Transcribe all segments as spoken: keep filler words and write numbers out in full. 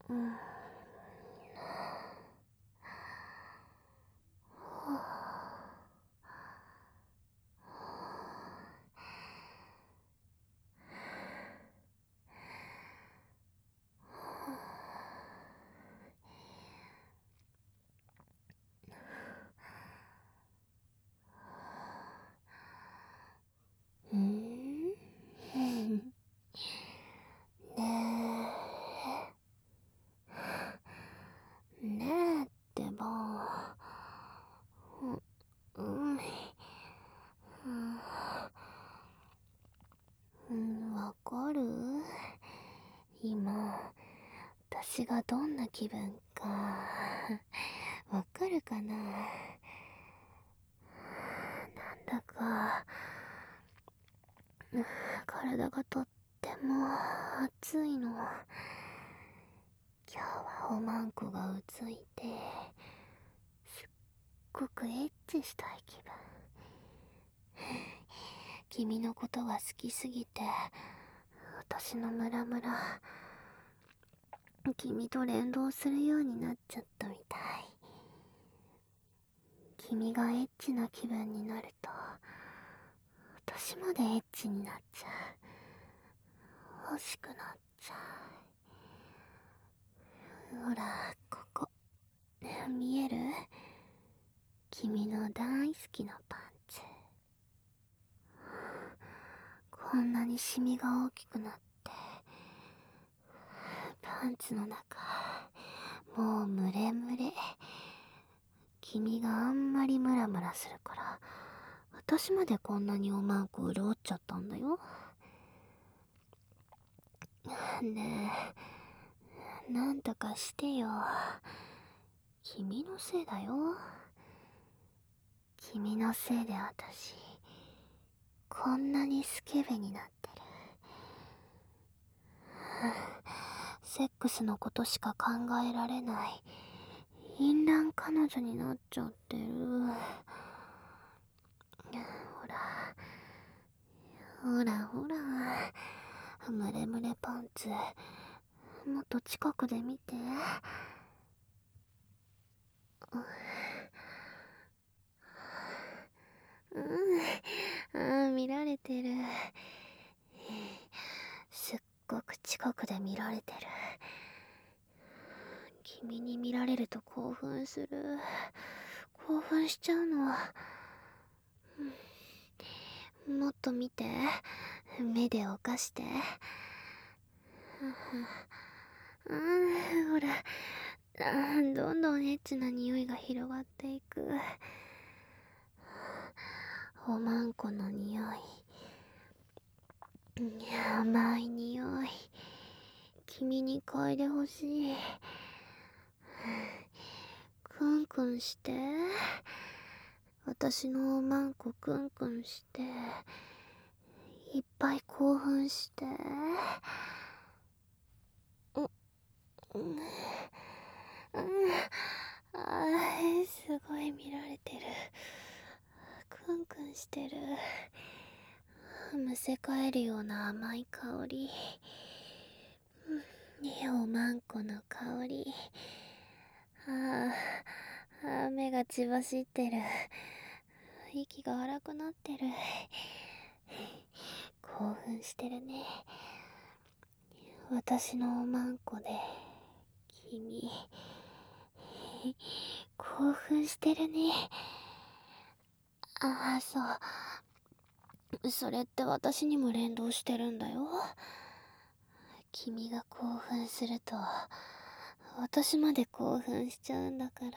うん。うん。ねえ。ねえってば。うん。うん。うん、わかる？今、私がどんな気分か、わかるかな？なんだか、体がとっても熱いの。今日はおまんこがうついて、すっごくエッチしたい気分。君のことが好きすぎて、私のムラムラ、君と連動するようになっちゃったみたい。君がエッチな気分になると、私までエッチになっちゃう。欲しくなっちゃう。ほら、ここ。見える？君の大好きなパンツ。こんなにシミが大きくなって、パンツの中、もうムレムレ。君があんまりムラムラするから、私までこんなにおまんこ潤っちゃったんだよ。ねえ、なんとかしてよ。君のせいだよ。君のせいで私、こんなにスケベになってる。セックスのことしか考えられない淫乱彼女になっちゃってる。ほら、ほらほら、ムレムレパンツ、もっと近くで見て。うん、ああ、見られてる。すっごく近くで見られてる。君に見られると興奮する。興奮しちゃうの。もっと見て。目で犯して。うん、ほら。あ、どんどんエッチな匂いが広がっていく。おまんこの匂い。甘い匂い。君に嗅いでほしい。クンクンして。私のおまんこクンクンして。いっぱい興奮して。うん、うん、うん、あー、すごい見られてる。クンクンしてる。むせ返るような甘い香り。ね、おまんこの香り。ああ、あ、目が血走ってる。息が荒くなってる。興奮してるね。私のおまんこで君興奮してるね。ああ、そう、それって私にも連動してるんだよ。君が興奮すると私まで興奮しちゃうんだから。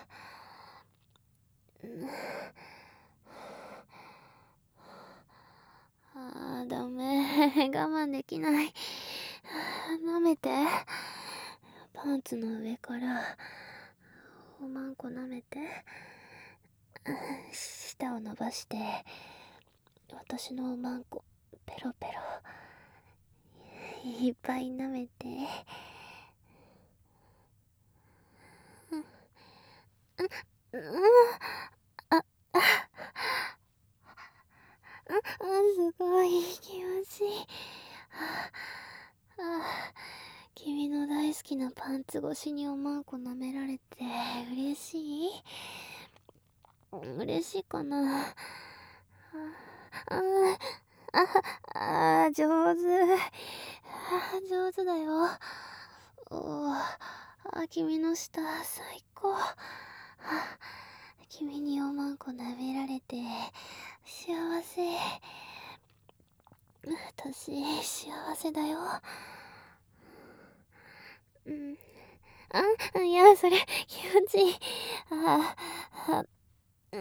あー、ダメ、我慢できない。舐めて。パンツの上からおまんこ舐めて。舌を伸ばして私のおまんこペロペロいっぱい舐めて。うん、うん、あ、あ、うん、すごい気持ちいい。ああ、君の大好ききなパンツ越しにおまんこ舐められて嬉しい？嬉しいかな。ああああ、上手。あ上手だよ。おあ、君の舌最高。あ君におまんこ舐められて幸せ。私幸せだよ。うん。あ、いや、それ気持ちいい。ああ、うん、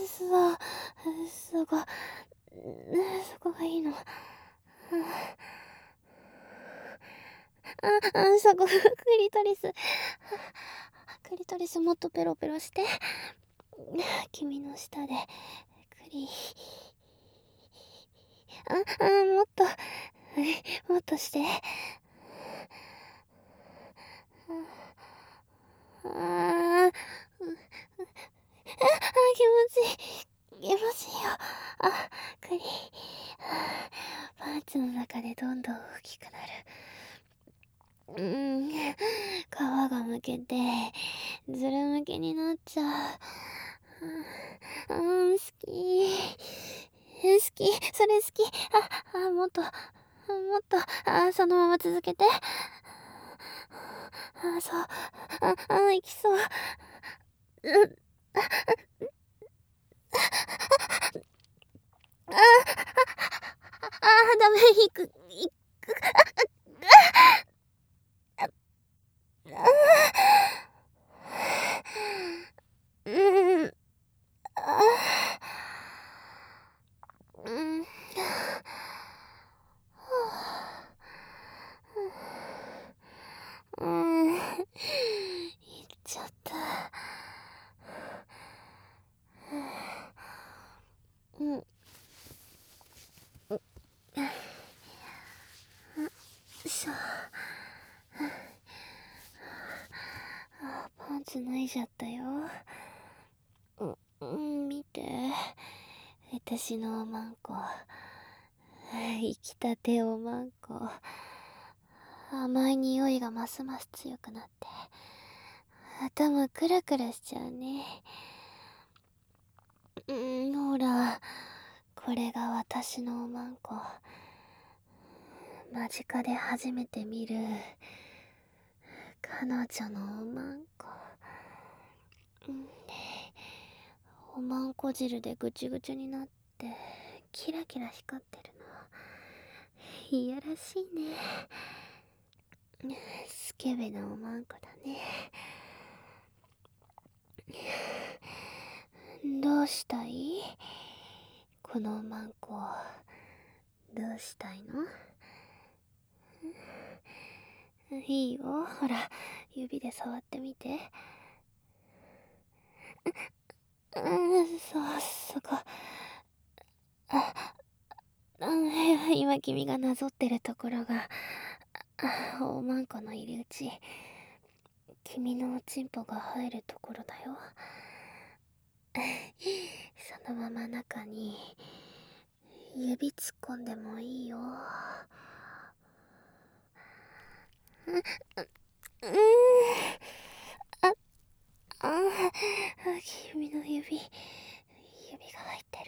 そう、そこ、そこがいいの。ああ、そこ、クリトリス。クリトリスもっとペロペロして。君の舌で、クリ。あ、あ、もっと、もっとして。ああ、あ、気持ちいい。気持ちいいよ。あ、クリ。パンツの中でどんどん大きくなる。うーん、皮がむけて、ずるむけになっちゃう。うん、好き。好き。それ好き。あ、あ、もっと、もっと、あ、そのまま続けて。あ、そう。あ、あ、いきそう。うん。あ、あ、ダメ、いく、いく、あ、うん、あ、うん、うん、いっちゃった。うん、そう。あ、パンツ脱いじゃったよ。う、うん、見て。私のおまんこ。生きたておまんこ。甘い匂いがますます強くなって、頭クラクラしちゃうね。うん、ほら、これが私のおまんこ。間近で初めて見る彼女のおまんこ。うん、おまんこ汁でぐちゅぐちゅになってキラキラ光ってるの。いやらしいね。スケベなおまんこだね。どうしたい？このおまんこどうしたいの？いいよ、ほら指で触ってみて。うん、そう、そこ。あ、あ、今君がなぞってるところがあおまんこの入り口。君のおちんぽが入るところだよ。そのまま中に指突っ込んでもいいよ。うん、うん、あ、あ、君の指、指が入って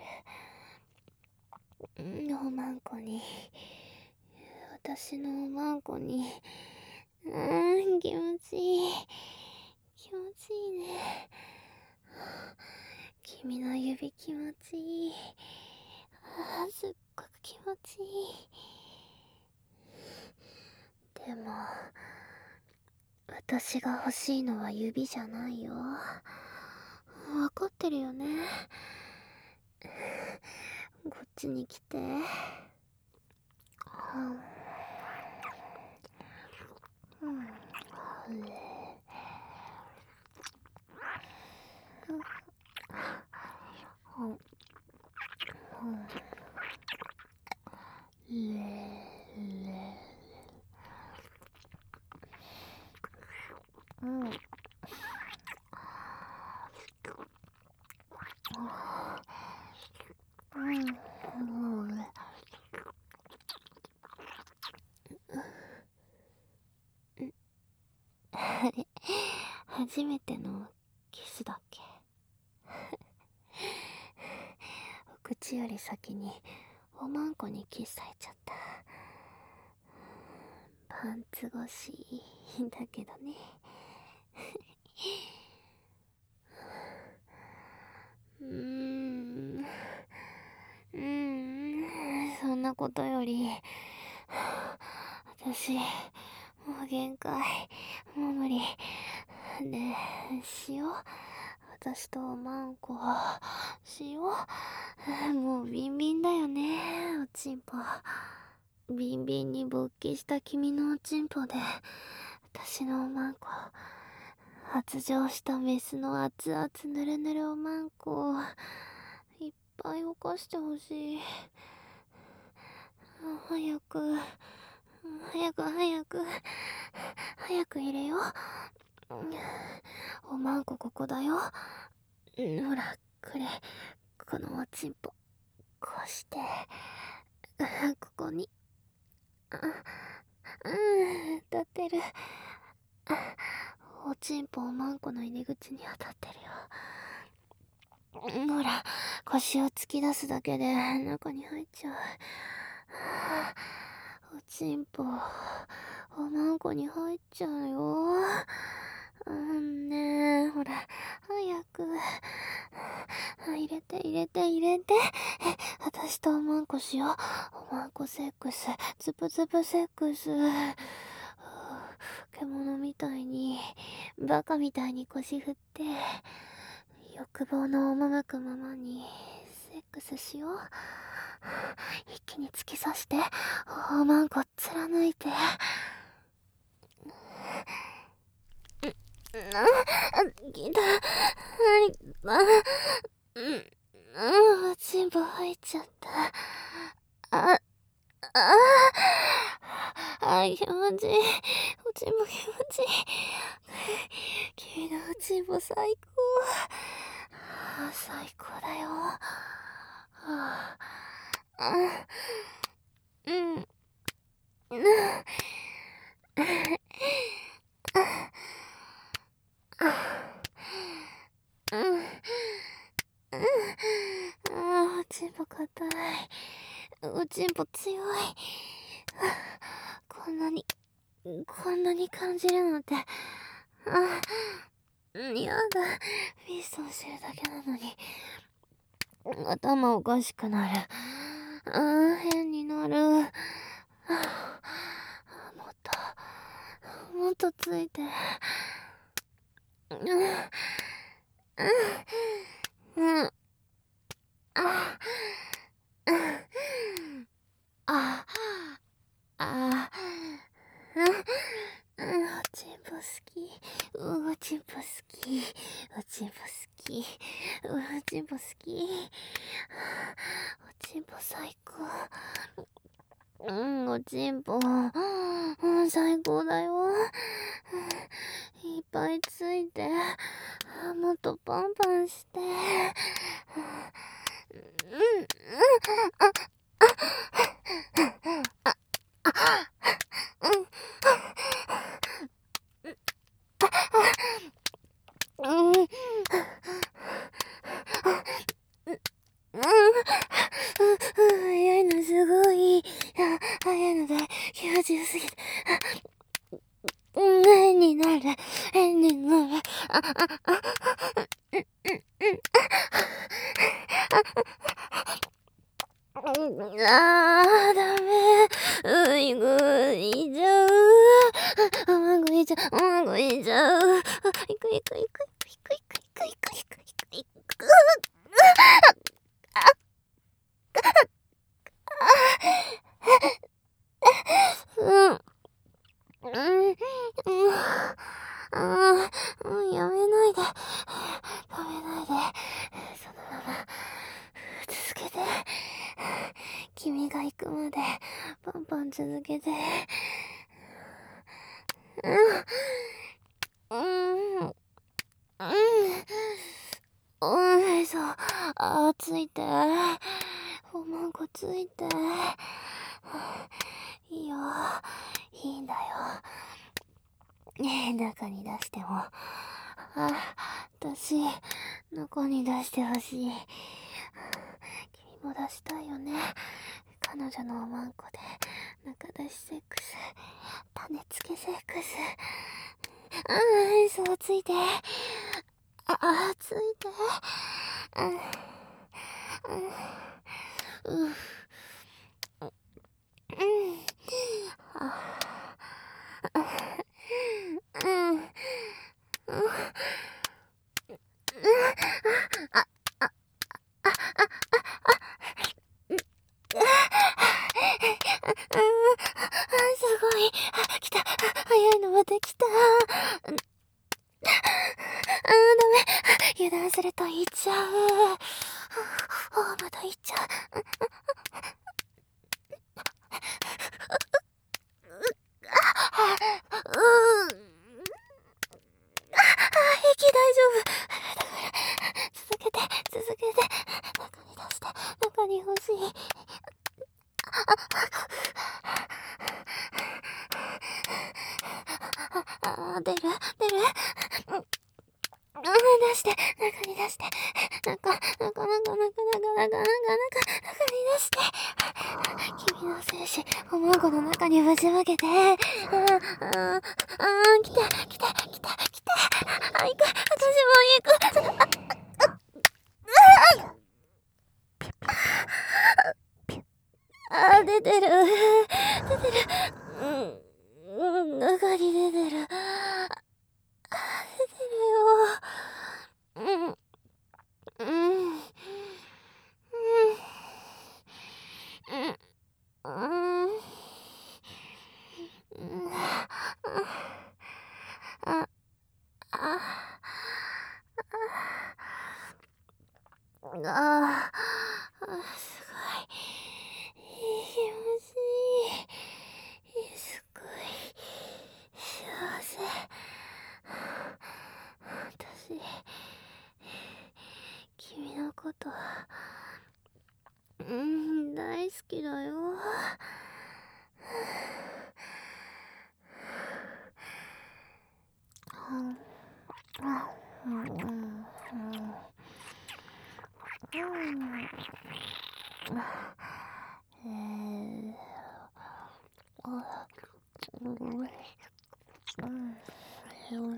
る。うん、おまんこに、私のおまんこに、うん、気持ちいい。気持ちいいね。君の指気持ちいい。あ、すっごく気持ちいい。でも私が欲しいのは指じゃないよ。分かってるよね。こっちに来て。うん、うん、 あれ、初めてのキスだっけ？お口より先におまんこにキスされちゃった。パンツ越しだけどね。うーんうーんそんなことより、私もう限界、もう無理。ねえ、しよう。私とおまんこしよう。もうビンビンだよね、おちんぽ。ビンビンに勃起した君のおちんぽで、私のおまんこ、発情したメスの熱々ぬるぬるおまんこ、いっぱい犯してほしい。早く、早く早く、早く入れよう。おまんこここだよ。ほら、これ、このおちんぽ、こうして、ここに、うん、当たってる。おちんぽおまんこの入り口に当たってるよ。ほら、腰を突き出すだけで中に入っちゃう。おちんぽ、おまんこに入っちゃうよ。うんねえ、ほら、早く。入れて入れて入れて。私とおまんこしよう。おまんこセックス、ズブズブセックス。獣みたいに、バカみたいに腰振って、欲望の赴くままにセックスしよう。一気に突き刺して、おまんこ貫いて。あ、きた。はい、あ、うん、うん、おちんぽ入っちゃった。あ、ああ、気持ちいい。おちんぽ気持ちいい。君のおちんぽ最高。最高だよ。ああ、うん、うん。うん、うん、ああ、おちんぽ硬い。おちんぽ強い。こんなに、こんなに感じるなんて。ああ、やだ。ピストンしてるだけなのに。頭おかしくなる。ああ、変になる。ああ、もっと、もっとついて。うん、うん、うん、あ、うん、あ、あ、うん、うん、おちんぽ好き。うん、おちんぽ好き。おちんぽ好き。うん、おちんぽ好き。おちんぽ最高。うん、おちんぽ。うん、最高だよ。いっぱいついて。もっとパンパンして。うん、うん、あ、あ、あ、うん、うん、うん、早いのすごい。早いので気持ちよすぎて。変になる。変になる。あ、あ、あ、うん、うん、うん。あー、ダメ。ういぐいちゃう。あまぐいちゃう。あまぐいちゃう。いくいくいくいくいくいくいくいくいくいくいく。うん。うん。うん。ああ、やめない中に出しても、あ、私、中に出してほしい。君も出したいよね。彼女のおまんこで、中出しセックス、種付けセックス。うん、そうついて。あ、あ、ついて。うん、うん、うん、うん、あ、うん、うん、あ、うん、すごい。あ、来た。早いのまた来た。うん、ダメ。油断すると言っちゃう。あ、また言っちゃう。うん。息大丈夫。だから続けて続けて、中に出して、中に欲しい。あ、出る出る。うん、出して、中に出して、中中中中中中中中中に出して、君の精子おまんこの中にぶちまけて。うん、うん、うん、来て来て来て来て。あ、行く、私も行く。あ、出てる。出てる。うん、うん、中に出てる。あ、出てるよ。うん、うん、うん、うん、うん、うん、あ、あ、あ、あ、すごい。気持ちいい。すごい。幸せ。私、君のこと、うん、大好きだよ。うん、うん、うん、えー、あ、うん、うん、うん、